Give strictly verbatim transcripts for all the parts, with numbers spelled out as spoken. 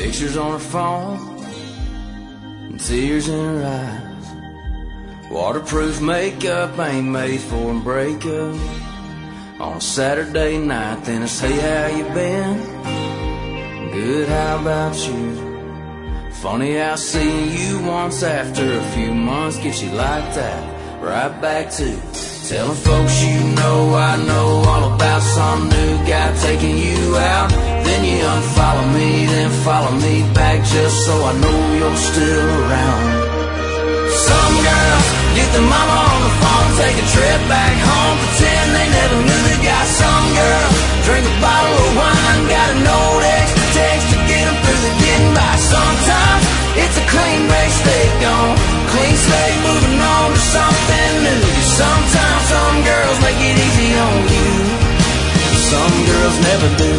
Pictures on her phone and tears in her eyes. Waterproof makeup ain't made for a breakup. On a Saturday night, then it's hey, how you been? Good, how about you? Funny how seeing you once after a few months gets you like that. Right back to telling folks you know I know all about some new guy taking you out. Then you unfollow me, then follow me back just so I know you're still around. Some girls get the mama on the phone, take a trip back home, pretend they never knew the guy. Some girls drink a bottle of wine, got a note extra text to get them through the getting by. Sometimes it's a clean break, stay gone, clean slate, moving on to something new. Sometimes some girls make it easy on you, some girls never do.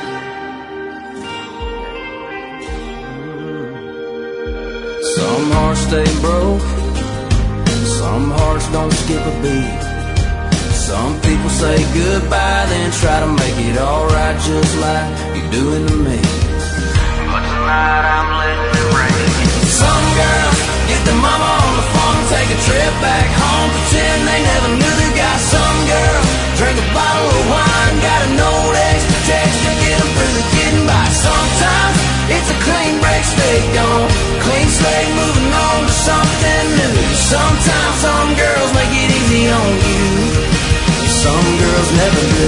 Some hearts stay broke, some hearts don't skip a beat. Some people say goodbye, then try to make it alright just like you're doing to me. But tonight I'm letting it rain. Some girls get their mama on the phone, take a trip back home, pretend they never knew the guy. Some girls drink a bottle of wine, got a note extra text to get them through the getting by. Sometimes it's a clean break, stay gone, clean slate, moving on to something new. Sometimes some girls make it easy on you, some girls never do.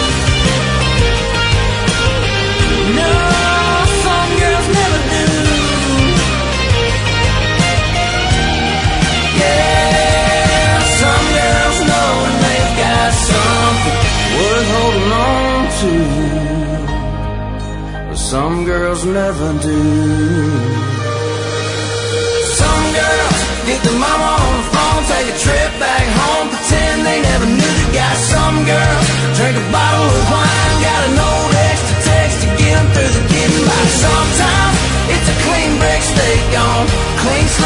No, some girls never do. Yeah, some girls know when they've got something worth holding on to, but some girls never do. Some girls get the mama on the phone, take a trip back home, pretend they never knew the guy. Some girls drink a bottle of wine, got a note extra text to get them through the getting by. Sometimes it's a clean break, stay gone, clean